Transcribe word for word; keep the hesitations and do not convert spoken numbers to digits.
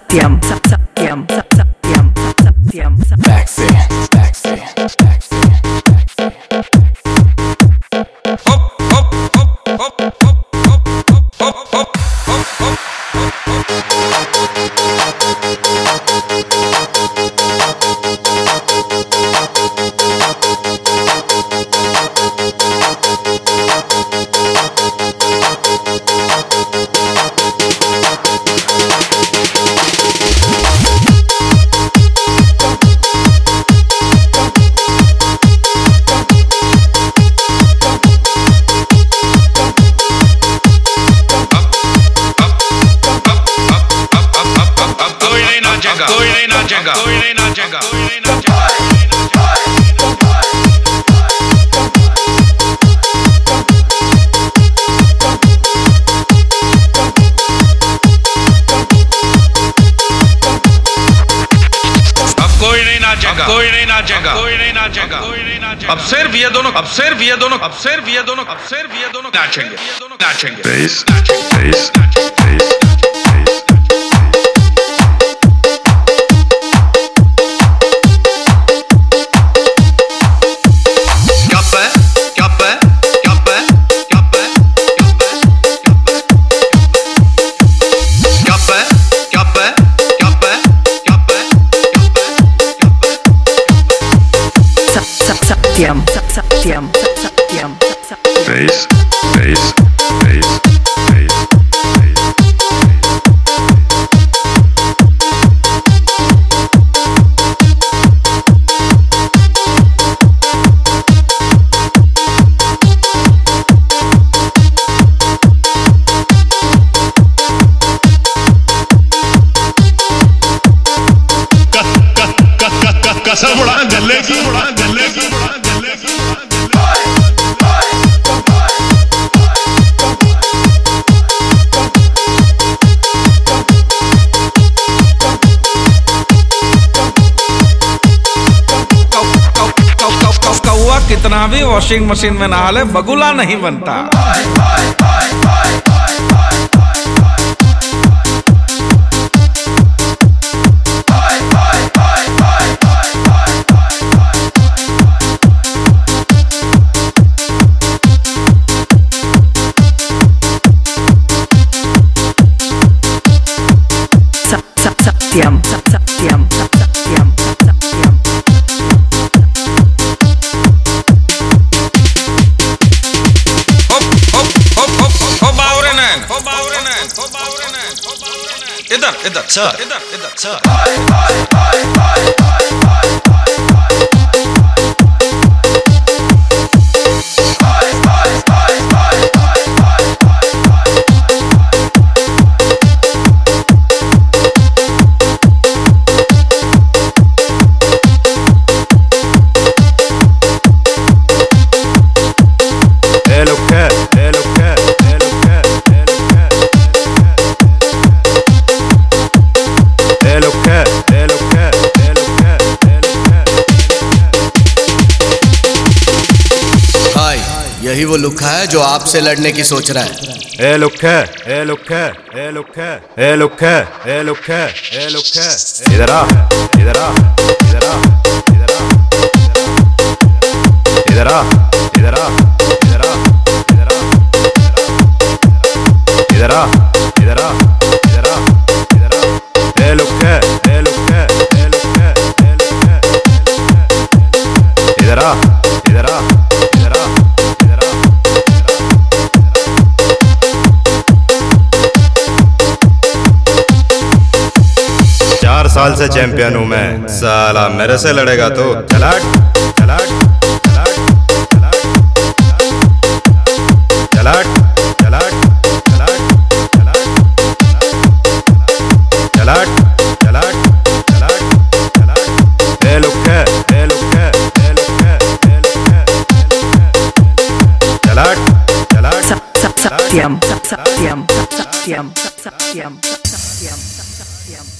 Satyam, Satyam, Satyam, Satyam, Satyam. Backseat, backseat, backseat, backseat. Hop, hop, hop, hop, hop, hop, hop, hop, hop, hop. कोई नहीं नाचेगा, कोई नहीं नाचेगा, कोई नहीं नाचेगा। अब कोई नहीं नाचेगा, कोई नहीं नाचेगा, कोई नहीं नाचेगा, कोई नहीं नाचेगा। अब सिर्फ ये दोनों, अब सिर्फ ये दोनों, अब सिर्फ ये दोनों, अब सिर्फ ये दोनों नाचेंगे, नाचेंगे। बेस, बेस, बेस। Satyam, Satyam, Satyam, Satyam. Bass, bass, bass, bass, bass. कसम उड़ा गले की, उड़ा गले की, उड़ा गले की। कौआ कितना भी वॉशिंग मशीन में नहा ले बगुला नहीं बनता। Satyam, Satyam, Satyam, Satyam. Hop, hop, hop, hop, hop, बावरे नैन, hop, बावरे नैन, hop, बावरे नैन, hop, बावरे नैन। इधर, इधर, सर, इधर, इधर, सर। यही वो लुक्खा है जो आपसे लड़ने की सोच रहा है। ए लुक्खे, ए लुक्खे, ए लुक्खे, ए लुक्खे, ए लुक्खे, ए लुक्खे। इधर आ, इधर आ, इधर आ, इधर आ, इधर आ, इधर आ, इधर आ, इधर आ, इधर आ, इधर आ, इधर आ, इधर आ। ए लुक्खे, ए लुक्खे, ए लुक्खे, ए लुक्खे। इधर आ, इधर आ, इधर आ। चार साल से चैंपियन हूँ मैं, साला मेरे से लड़ेगा तो चलाट चलाट चलाट चलाट चलाट चलाट चलाट चलाट चलाट चलाट चलाट। ए लुक्खे, ए लुक्खे, ए लुक्खे, ए लुक्खे। चलाट चलाट Satyam, Satyam, Satyam, Satyam, Satyam, Satyam, Satyam.